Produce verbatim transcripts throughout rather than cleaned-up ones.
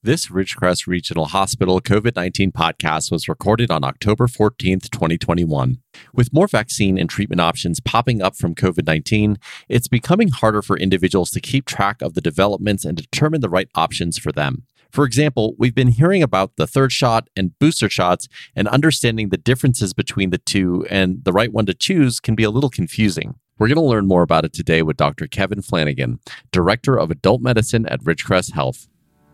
This Ridgecrest Regional Hospital COVID nineteen podcast was recorded on October fourteenth, twenty twenty-one. With more vaccine and treatment options popping up from COVID nineteen, it's becoming harder for individuals to keep track of the developments and determine the right options for them. For example, we've been hearing about the third shot and booster shots, and understanding the differences between the two and the right one to choose can be a little confusing. We're going to learn more about it today with Doctor Kevin Flanagan, Director of Adult Medicine at Ridgecrest Health.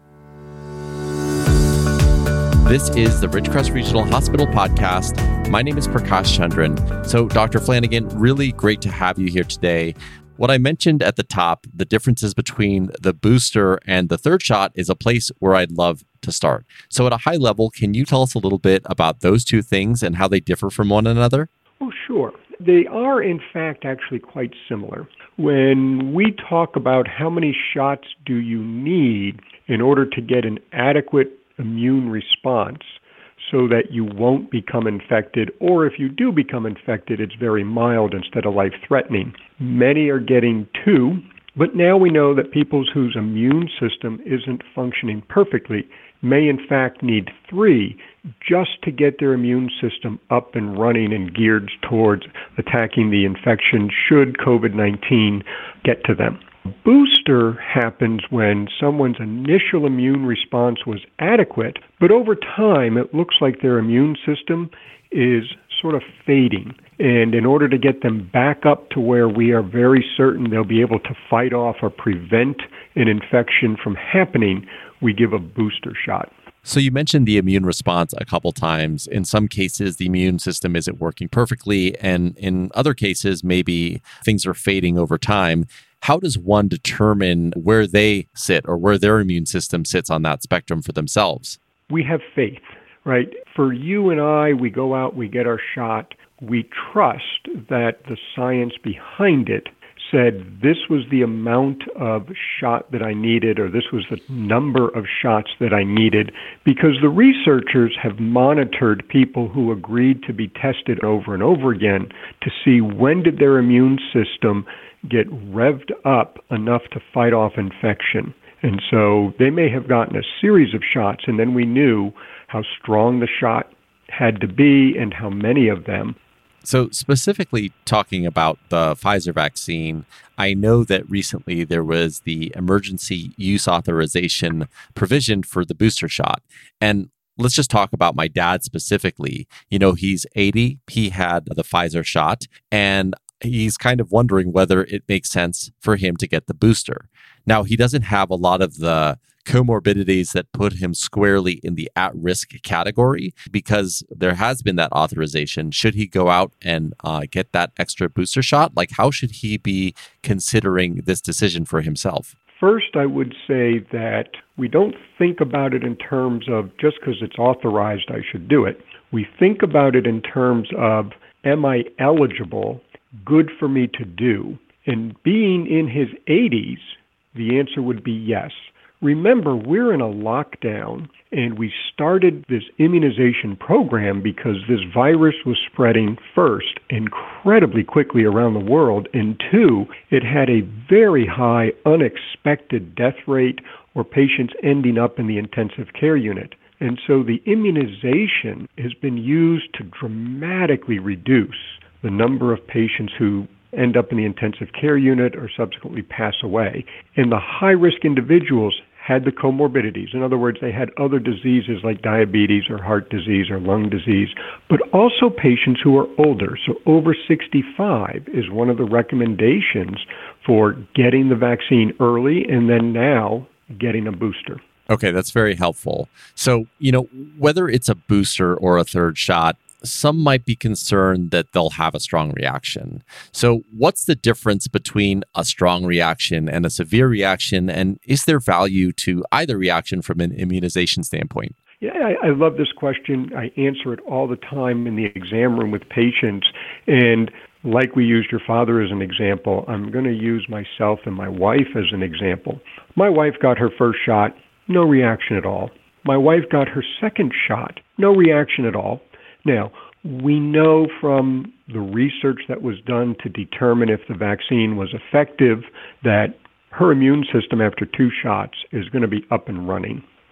This is the Ridgecrest Regional Hospital podcast. My name is Prakash Chandran. So, Doctor Flanagan, really great to have you here today. What I mentioned at the top, the differences between the booster and the third shot, is a place where I'd love to start. So at a high level, can you tell us a little bit about those two things and how they differ from one another? Oh, sure. They are, in fact, actually quite similar. When we talk about how many shots do you need in order to get an adequate immune response so that you won't become infected, or if you do become infected, it's very mild instead of life-threatening. Many are getting two, but now we know that people whose immune system isn't functioning perfectly may in fact need three just to get their immune system up and running and geared towards attacking the infection should COVID nineteen get to them. Booster happens when someone's initial immune response was adequate, but over time it looks like their immune system is sort of fading. And in order to get them back up to where we are very certain they'll be able to fight off or prevent an infection from happening, we give a booster shot. So you mentioned the immune response a couple times. In some cases, the immune system isn't working perfectly, and in other cases, maybe things are fading over time. How does one determine where they sit or where their immune system sits on that spectrum for themselves? We have faith, right? For you and I, we go out, we get our shot. We trust that the science behind it said this was the amount of shot that I needed, or this was the number of shots that I needed, because the researchers have monitored people who agreed to be tested over and over again to see when did their immune system get revved up enough to fight off infection. And so they may have gotten a series of shots, and then we knew how strong the shot had to be and how many of them. So specifically talking about the Pfizer vaccine, I know that recently there was the emergency use authorization provision for the booster shot. And let's just talk about my dad specifically. You know, he's eighty, he had the Pfizer shot, and he's kind of wondering whether it makes sense for him to get the booster. Now, he doesn't have a lot of the comorbidities that put him squarely in the at-risk category because there has been that authorization. Should he go out and uh, get that extra booster shot? Like, how should he be considering this decision for himself? First, I would say that we don't think about it in terms of just because it's authorized, I should do it. We think about it in terms of, am I eligible? Good for me to do? And being in his eighties, the answer would be yes. Remember, we're in a lockdown, and we started this immunization program because this virus was spreading, first, incredibly quickly around the world, and two, it had a very high unexpected death rate or patients ending up in the intensive care unit. And so the immunization has been used to dramatically reduce the number of patients who end up in the intensive care unit or subsequently pass away. And the high-risk individuals had the comorbidities. In other words, they had other diseases like diabetes or heart disease or lung disease, but also patients who are older. So over sixty-five is one of the recommendations for getting the vaccine early and then now getting a booster. Okay, that's very helpful. So, you know, whether it's a booster or a third shot, some might be concerned that they'll have a strong reaction. So what's the difference between a strong reaction and a severe reaction? And is there value to either reaction from an immunization standpoint? Yeah, I, I love this question. I answer it all the time in the exam room with patients. And like we used your father as an example, I'm going to use myself and my wife as an example. My wife got her first shot, no reaction at all. My wife got her second shot, no reaction at all. Now, we know from the research that was done to determine if the vaccine was effective that her immune system after two shots is going to be up and running.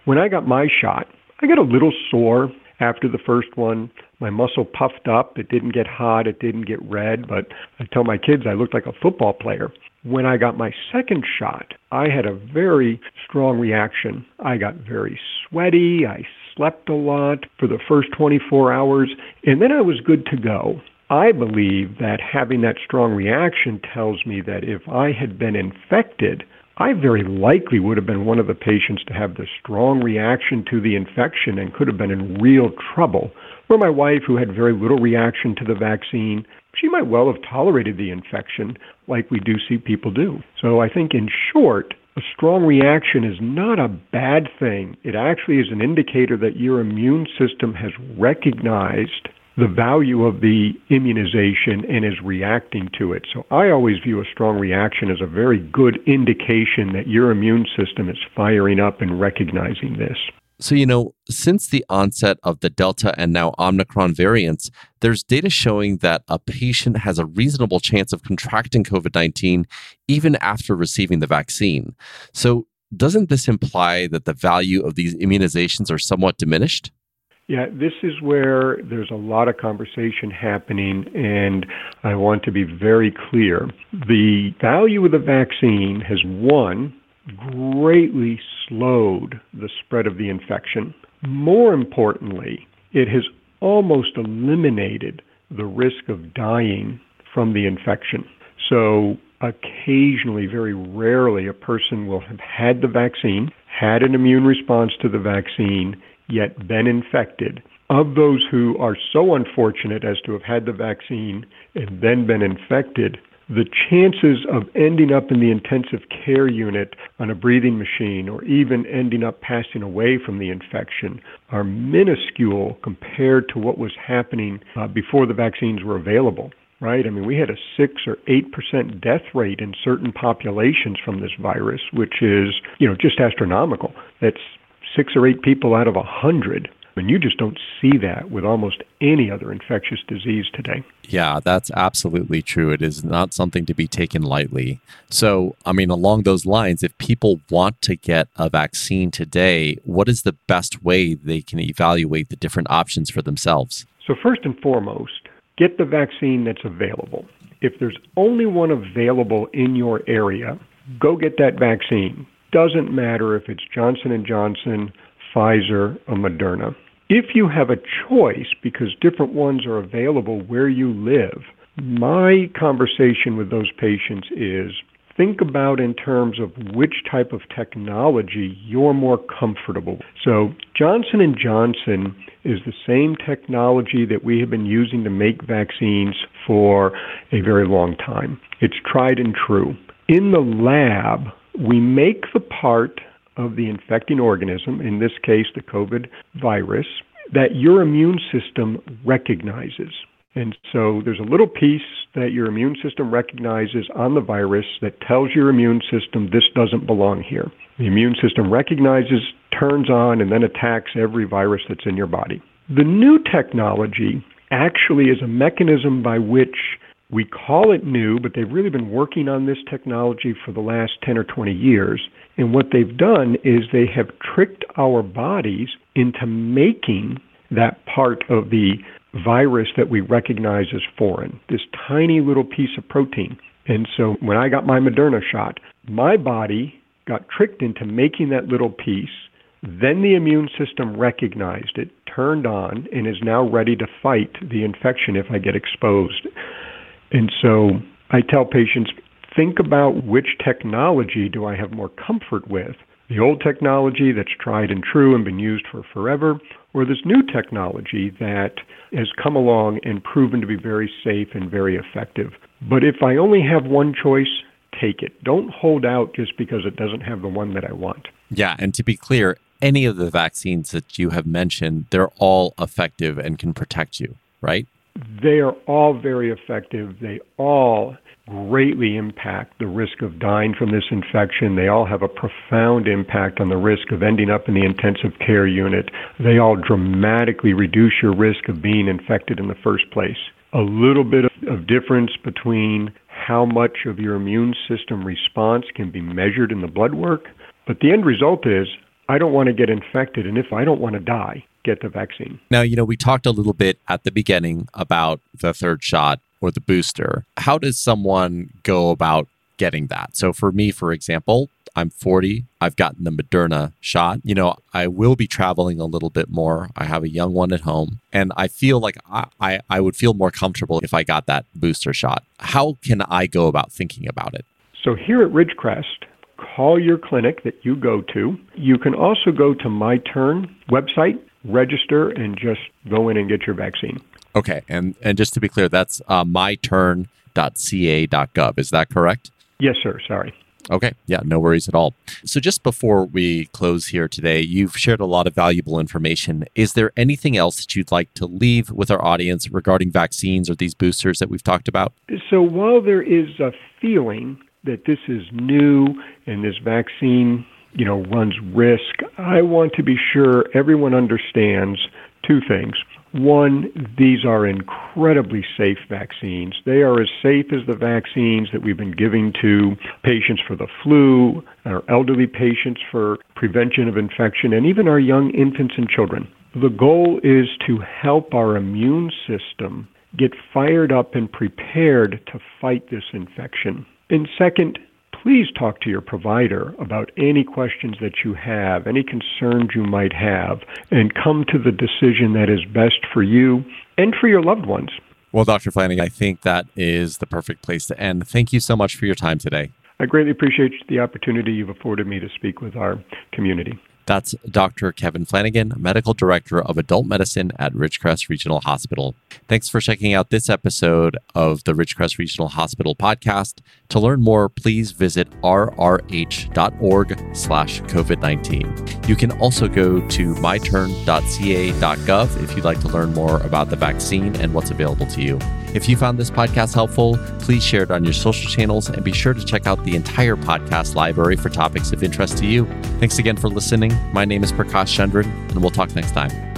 When I got my shot, I got a little sore after the first one. My muscle puffed up. It didn't get hot. It didn't get red. But I tell my kids I looked like a football player. When I got my second shot, I had a very strong reaction. I got very sweaty. I slept a lot for the first twenty-four hours, and then I was good to go. I believe that having that strong reaction tells me that if I had been infected, I very likely would have been one of the patients to have the strong reaction to the infection and could have been in real trouble. Where my wife, who had very little reaction to the vaccine, she might well have tolerated the infection like we do see people do. So I think in short, a strong reaction is not a bad thing. It actually is an indicator that your immune system has recognized the value of the immunization and is reacting to it. So I always view a strong reaction as a very good indication that your immune system is firing up and recognizing this. So, you know, since the onset of the Delta and now Omicron variants, there's data showing that a patient has a reasonable chance of contracting COVID nineteen even after receiving the vaccine. So doesn't this imply that the value of these immunizations are somewhat diminished? Yeah, this is where there's a lot of conversation happening, and I want to be very clear. The value of the vaccine has, one, greatly slowed the spread of the infection. More importantly, it has almost eliminated the risk of dying from the infection. So occasionally, very rarely, a person will have had the vaccine, had an immune response to the vaccine, yet been infected. Of those who are so unfortunate as to have had the vaccine and then been infected, the chances of ending up in the intensive care unit on a breathing machine or even ending up passing away from the infection are minuscule compared to what was happening uh, before the vaccines were available. Right? I mean, we had a six or eight percent death rate in certain populations from this virus, which is, you know, just astronomical. That's six or eight people out of a hundred. And you just don't see that with almost any other infectious disease today. Yeah, that's absolutely true. It is not something to be taken lightly. So, I mean, along those lines, if people want to get a vaccine today, what is the best way they can evaluate the different options for themselves? So first and foremost, get the vaccine that's available. If there's only one available in your area, go get that vaccine. Doesn't matter if it's Johnson and Johnson, Pfizer, or Moderna. If you have a choice, because different ones are available where you live, my conversation with those patients is think about in terms of which type of technology you're more comfortable with. So Johnson and Johnson is the same technology that we have been using to make vaccines for a very long time. It's tried and true. In the lab, we make the part of the infecting organism, in this case the COVID virus, that your immune system recognizes. And so there's a little piece that your immune system recognizes on the virus that tells your immune system this doesn't belong here. The immune system recognizes, turns on, and then attacks every virus that's in your body. The new technology actually is a mechanism by which we call it new, but they've really been working on this technology for the last ten or twenty years. And what they've done is they have tricked our bodies into making that part of the virus that we recognize as foreign, this tiny little piece of protein. And so when I got my Moderna shot, my body got tricked into making that little piece. Then the immune system recognized it, turned on, and is now ready to fight the infection if I get exposed. And so I tell patients, think about which technology do I have more comfort with? The old technology that's tried and true and been used for forever, or this new technology that has come along and proven to be very safe and very effective. But if I only have one choice, take it. Don't hold out just because it doesn't have the one that I want. Yeah, and to be clear, any of the vaccines that you have mentioned, they're all effective and can protect you, right? They are all very effective. They all greatly impact the risk of dying from this infection. They all have a profound impact on the risk of ending up in the intensive care unit. They all dramatically reduce your risk of being infected in the first place. A little bit of, of difference between how much of your immune system response can be measured in the blood work, but the end result is I don't want to get infected, and if I don't want to die, get the vaccine. Now, you know, we talked a little bit at the beginning about the third shot or the booster. How does someone go about getting that? So for me, for example, I'm forty. I've gotten the Moderna shot. You know, I will be traveling a little bit more. I have a young one at home, and I feel like I, I, I would feel more comfortable if I got that booster shot. How can I go about thinking about it? So here at Ridgecrest, call your clinic that you go to. You can also go to MyTurn website, register, and just go in and get your vaccine. Okay. And, and just to be clear, that's uh, my turn dot c a dot gov. Is that correct? Yes, sir. Sorry. Okay. Yeah, no worries at all. So just before we close here today, you've shared a lot of valuable information. Is there anything else that you'd like to leave with our audience regarding vaccines or these boosters that we've talked about? So while there is a feeling that this is new and this vaccine, you know, runs risk, I want to be sure everyone understands two things. One, these are incredibly safe vaccines. They are as safe as the vaccines that we've been giving to patients for the flu, our elderly patients for prevention of infection, and even our young infants and children. The goal is to help our immune system get fired up and prepared to fight this infection. And second, please talk to your provider about any questions that you have, any concerns you might have, and come to the decision that is best for you and for your loved ones. Well, Doctor Flanagan, I think that is the perfect place to end. Thank you so much for your time today. I greatly appreciate the opportunity you've afforded me to speak with our community. That's Doctor Kevin Flanagan, Medical Director of Adult Medicine at Ridgecrest Regional Hospital. Thanks for checking out this episode of the Ridgecrest Regional Hospital podcast. To learn more, please visit r r h dot org slash covid nineteen. You can also go to my turn dot c a dot gov if you'd like to learn more about the vaccine and what's available to you. If you found this podcast helpful, please share it on your social channels and be sure to check out the entire podcast library for topics of interest to you. Thanks again for listening. My name is Prakash Chandran, and we'll talk next time.